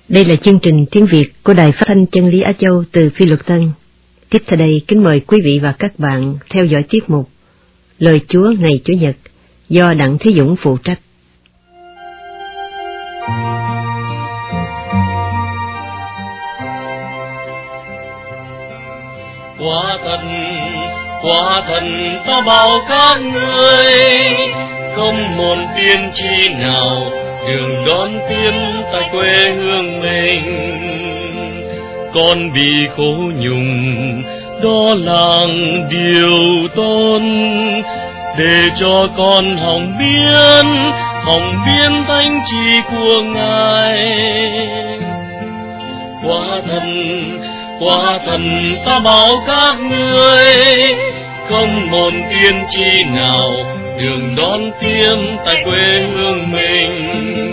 Đây là chương trình tiếng Việt của Đài Phát thanh Chân lý Á Châu từ Phi Luật Tân. Tiếp theo đây, kính mời quý vị và các bạn theo dõi tiết mục Lời Chúa ngày Chủ nhật do Đặng Thế Dũng phụ trách. Quả thần ta bảo các ngươi, không một tiên tri nào đường đón tiếp tại quê hương mình. Con bị khổ nhùng, đó là điều tôn, để cho con hòng biến thánh chỉ của Ngài. Quả thần ta bảo các ngươi, không một tiên tri nào đường đón tiếp tại quê hương mình.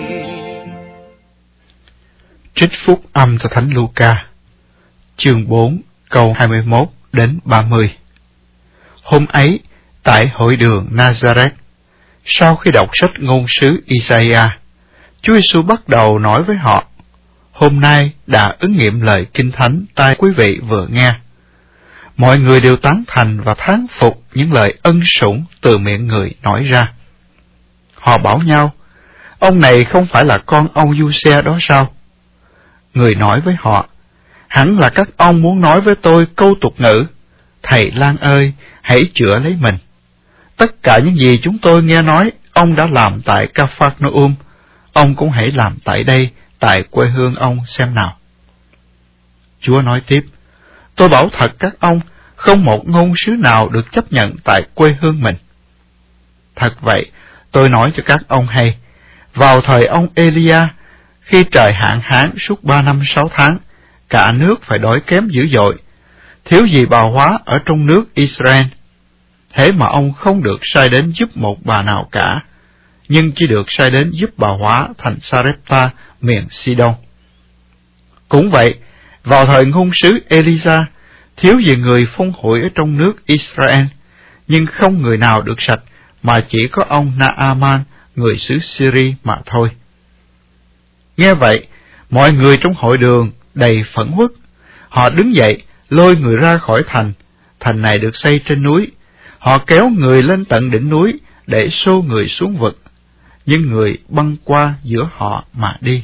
Trích phúc âm từ Thánh Luca, chương 4, câu 21 đến 30. Hôm ấy, tại hội đường Nazareth, sau khi đọc sách ngôn sứ Isaiah, Chúa Giêsu bắt đầu nói với họ: Hôm nay đã ứng nghiệm lời Kinh Thánh tai quý vị vừa nghe. Mọi người đều tán thành và thán phục những lời ân sủng từ miệng người nói ra. Họ bảo nhau: Ông này không phải là con ông Giuse đó sao? Người nói với họ: Hẳn là các ông muốn nói với tôi câu tục ngữ: Thầy lang ơi, hãy chữa lấy mình. Tất cả những gì chúng tôi nghe nói ông đã làm tại Ca-phác-nơ-um, ông cũng hãy làm tại đây, tại quê hương ông xem nào. Chúa nói tiếp: Tôi bảo thật các ông, không một ngôn sứ nào được chấp nhận tại quê hương mình. Thật vậy, tôi nói cho các ông hay, vào thời ông Elia, khi trời hạn hán suốt 3 năm 6 tháng, cả nước phải đói kém dữ dội, thiếu gì bào hóa ở trong nước Israel. Thế mà ông không được sai đến giúp một bà nào cả, nhưng chỉ được sai đến giúp bào hóa thành Sarepta, miền Sidon. Cũng vậy, vào thời ngôn sứ Elisa, thiếu gì người phong hội ở trong nước Israel, nhưng không người nào được sạch, mà chỉ có ông Naaman, người xứ Syria mà thôi. Nghe vậy, mọi người trong hội đường đầy phẫn uất. Họ đứng dậy, lôi người ra khỏi thành. Thành này được xây trên núi. Họ kéo người lên tận đỉnh núi để xô người xuống vực, nhưng người băng qua giữa họ mà đi.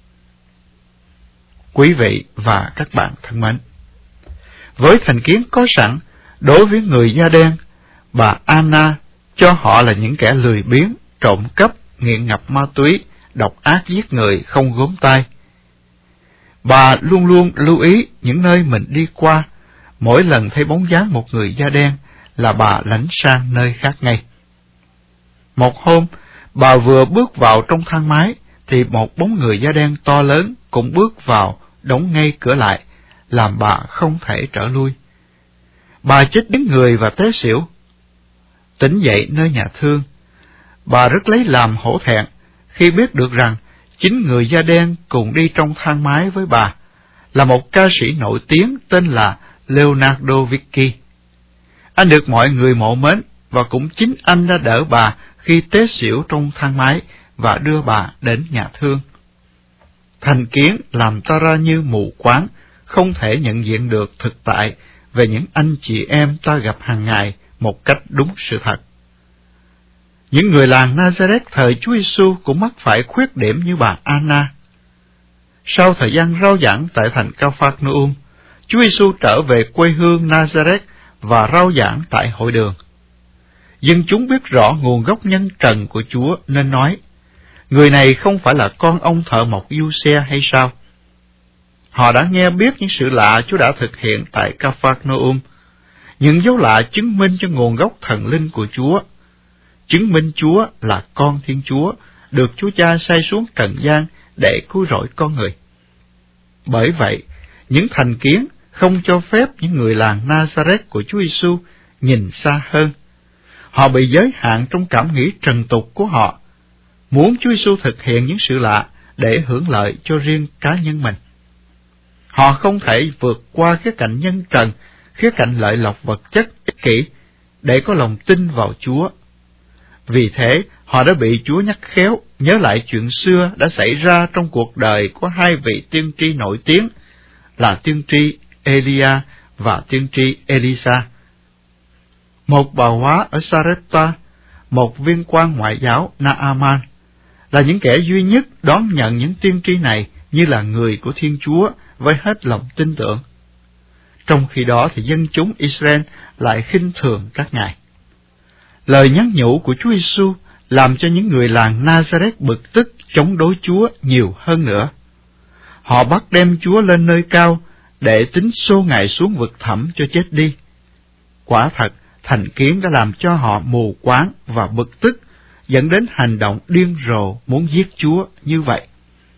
Quý vị và các bạn thân mến, với thành kiến có sẵn đối với người da đen, bà Anna cho họ là những kẻ lười biếng, trộm cắp, nghiện ngập ma túy, độc ác giết người không gớm tay. Bà luôn luôn lưu ý những nơi mình đi qua, mỗi lần thấy bóng dáng một người da đen là bà lánh sang nơi khác ngay. Một hôm, bà vừa bước vào trong thang máy, thì một bóng người da đen to lớn cũng bước vào, đóng ngay cửa lại, làm bà không thể trở lui. Bà chết đứng người và té xỉu. Tỉnh dậy nơi nhà thương, bà rất lấy làm hổ thẹn khi biết được rằng chính người da đen cùng đi trong thang máy với bà là một ca sĩ nổi tiếng tên là Leonardo Vicky. Anh được mọi người mộ mến, và cũng chính anh đã đỡ bà khi té xỉu trong thang máy và đưa bà đến nhà thương. Thành kiến làm ta ra như mù quáng, không thể nhận diện được thực tại về những anh chị em ta gặp hàng ngày một cách đúng sự thật. Những người làng Nazareth thời Chúa Giêsu cũng mắc phải khuyết điểm như bà Anna. Sau thời gian rao giảng tại thành Ca-phác-nơ-um, Chúa Giêsu trở về quê hương Nazareth và rao giảng tại hội đường. Dân chúng biết rõ nguồn gốc nhân trần của Chúa nên nói: Người này không phải là con ông thợ mộc Giuse hay sao? Họ đã nghe biết những sự lạ Chúa đã thực hiện tại Ca-phác-nơ-um, những dấu lạ chứng minh cho nguồn gốc thần linh của Chúa, chứng minh Chúa là con Thiên Chúa, được Chúa Cha sai xuống trần gian để cứu rỗi con người. Bởi vậy, những thành kiến không cho phép những người làng Nazareth của Chúa Giêsu nhìn xa hơn. Họ bị giới hạn trong cảm nghĩ trần tục của họ, muốn Chúa Giêsu thực hiện những sự lạ để hưởng lợi cho riêng cá nhân mình. Họ không thể vượt qua khía cạnh nhân trần, khía cạnh lợi lộc vật chất ích kỷ, để có lòng tin vào Chúa. Vì thế, họ đã bị Chúa nhắc khéo nhớ lại chuyện xưa đã xảy ra trong cuộc đời của hai vị tiên tri nổi tiếng là tiên tri Elia và tiên tri Elisa. Một bà hóa ở Sarepta, một viên quan ngoại giáo Naaman là những kẻ duy nhất đón nhận những tiên tri này như là người của Thiên Chúa với hết lòng tin tưởng. Trong khi đó thì dân chúng Israel lại khinh thường các ngài. Lời nhắn nhủ của Chúa Giêsu làm cho những người làng Nazareth bực tức chống đối Chúa nhiều hơn nữa. Họ bắt đem Chúa lên nơi cao để tính xô ngài xuống vực thẳm cho chết đi. Quả thật, thành kiến đã làm cho họ mù quáng và bực tức, dẫn đến hành động điên rồ muốn giết Chúa như vậy.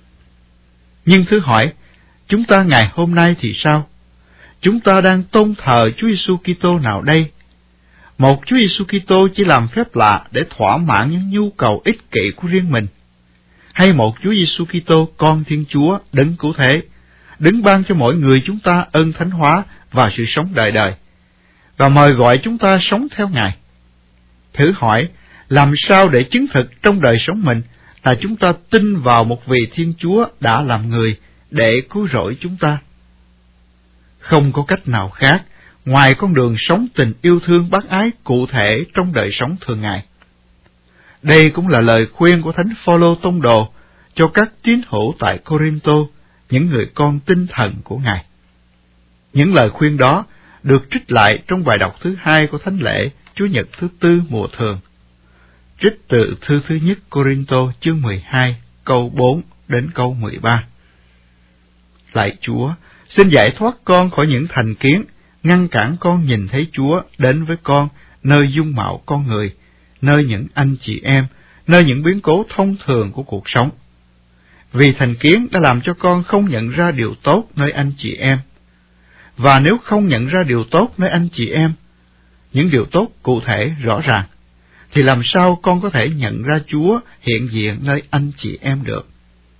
Nhưng thử hỏi, chúng ta ngày hôm nay thì sao? Chúng ta đang tôn thờ Chúa Giêsu Kitô nào đây? Một Chúa Giêsu Kitô chỉ làm phép lạ để thỏa mãn những nhu cầu ích kỷ của riêng mình, hay một Chúa Giêsu Kitô con Thiên Chúa đấng cứu thế, đấng ban cho mỗi người chúng ta ơn thánh hóa và sự sống đời đời, và mời gọi chúng ta sống theo Ngài? Thử hỏi, làm sao để chứng thực trong đời sống mình là chúng ta tin vào một vị Thiên Chúa đã làm người để cứu rỗi chúng ta? Không có cách nào khác ngoài con đường sống tình yêu thương bác ái cụ thể trong đời sống thường ngày. Đây cũng là lời khuyên của Thánh Phaolô tông đồ cho các tín hữu tại Corinto, những người con tinh thần của Ngài. Những lời khuyên đó được trích lại trong bài đọc thứ 2 của Thánh lễ Chúa Nhật thứ 4 mùa thường. Trích từ thư thứ nhất Corinto chương 12 câu 4 đến câu 13. Lạy Chúa, xin giải thoát con khỏi những thành kiến, ngăn cản con nhìn thấy Chúa đến với con nơi dung mạo con người, nơi những anh chị em, nơi những biến cố thông thường của cuộc sống. Vì thành kiến đã làm cho con không nhận ra điều tốt nơi anh chị em. Và nếu không nhận ra điều tốt nơi anh chị em, những điều tốt cụ thể rõ ràng, thì làm sao con có thể nhận ra Chúa hiện diện nơi anh chị em được?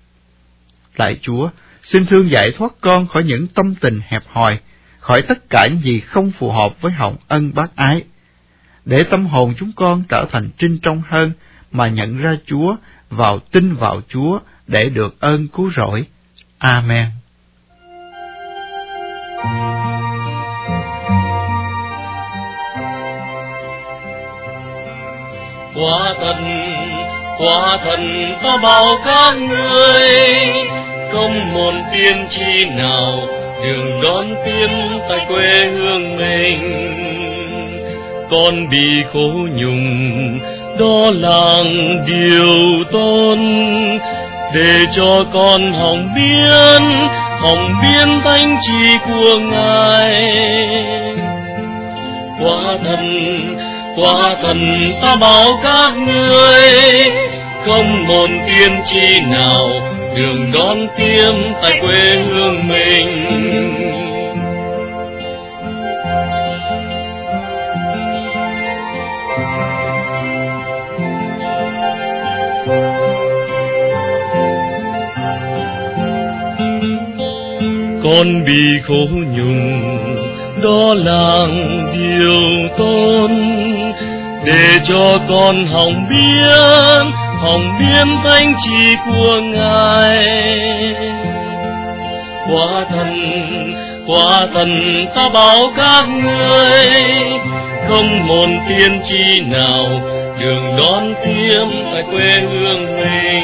Lạy Chúa, xin thương giải thoát con khỏi những tâm tình hẹp hòi, khỏi tất cả những gì không phù hợp với hồng ân bác ái, để tâm hồn chúng con trở thành trinh trong hơn mà nhận ra Chúa, tin vào Chúa để được ơn cứu rỗi. Amen. Quả thần ta bảo các ngươi, không một tiên tri nào đường đón tiếp tại quê hương mình. Con bị khổ nhùng, đó là điều tôn, để cho con hồng biến thánh chỉ của Ngài. Quả thần ta bảo các ngươi, không một tiên tri nào đường đón tiếp tại quê hương mình. Con bị khổ nhùng, đó là điều tôn, để cho con hồng biến thánh chỉ của Ngài. Quả thần ta bảo các ngươi, không một tiên tri nào đường đón tiếp tại quê hương mình.